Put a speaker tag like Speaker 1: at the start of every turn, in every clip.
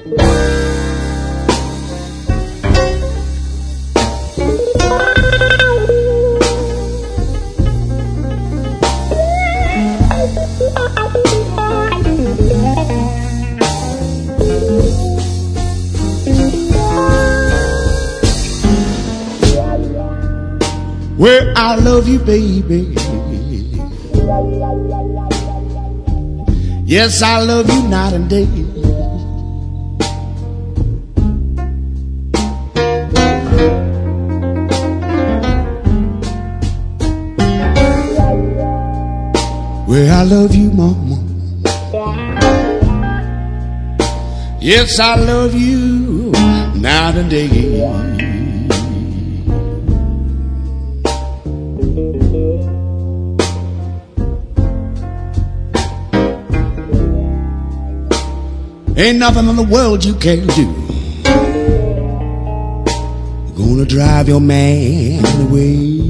Speaker 1: Well, I love you, baby. Yes, I love you night and day. Well, I love you, mama. Yes, I love you night and day. Ain't nothing in the world you can't do. Gonna drive your man away.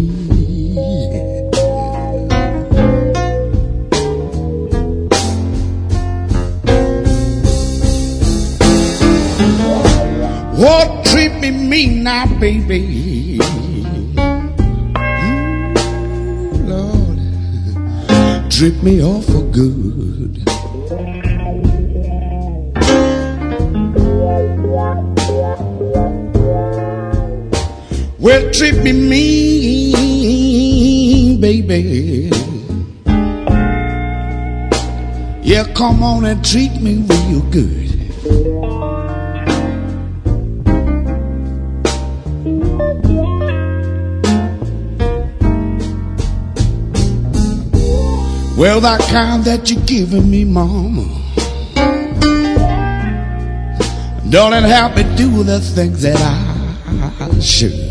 Speaker 1: Oh, treat me mean now, baby. Lord, treat me awful good. Well, treat me mean, baby. Yeah, come on and treat me real good. Well, that kind that you're giving me, mama, don't it help me do the things that I should.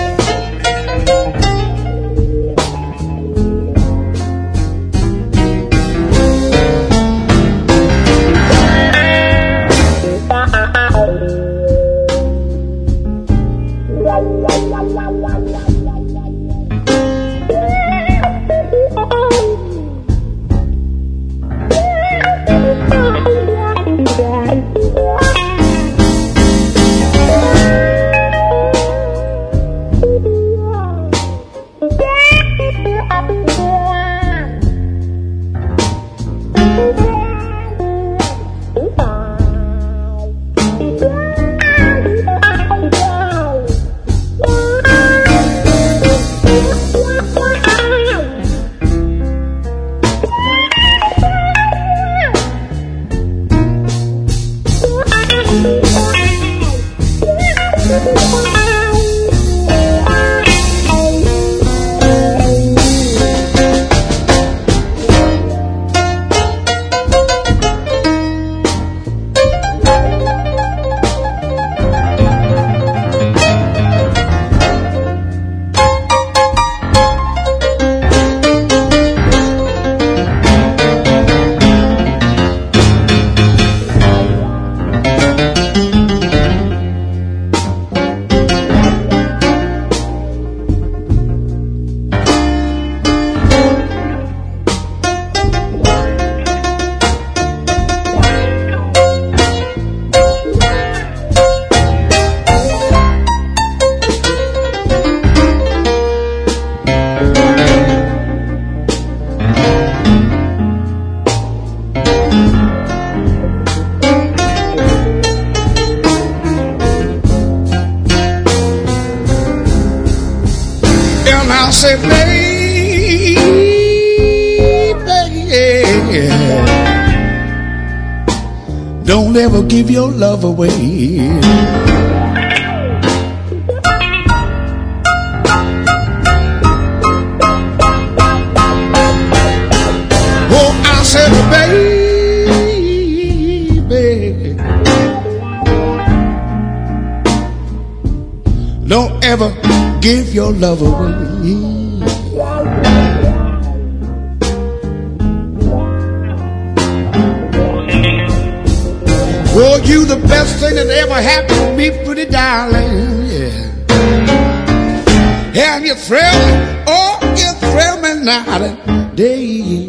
Speaker 1: I say, baby, don't ever give your love away. Oh, I said, baby, don't ever give your love away. Oh, you the best thing that ever happened to me, pretty darling, yeah. And you thrill me, oh, you thrill me night and day.